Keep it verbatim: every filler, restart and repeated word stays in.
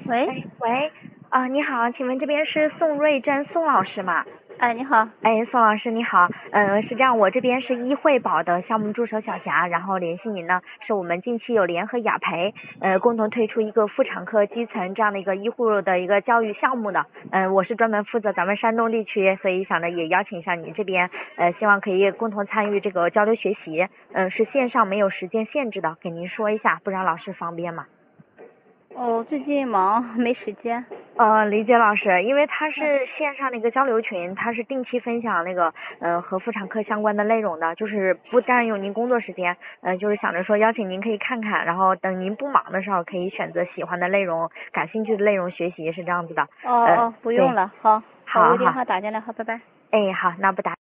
喂， 哎，喂，啊、你好，请问这边是宋瑞珍宋老师吗？ 哎，你好。 哎，宋老师你好，嗯，是这样，我这边是医惠保的项目助手小霞，然后联系您呢，是我们近期有联合雅培，呃，共同推出一个妇产科基层这样的一个医护的一个教育项目的，嗯、我是专门负责咱们山东地区，所以想着也邀请一下您这边，呃，希望可以共同参与这个交流学习，嗯、是线上没有时间限制的，给您说一下，不知道老师方便吗？ 哦，最近忙，没时间。 呃，理解老师，因为它是线上的一个交流群，它是定期分享那个呃和妇产科相关的内容的，就是不占用您工作时间，呃，就是想着说邀请您可以看看，然后等您不忙的时候可以选择喜欢的内容、感兴趣的内容学习，是这样子的。呃， 哦哦，不用对， 了，好，好，我给电好好， 话打进来，好，拜拜。 哎，好，那不打。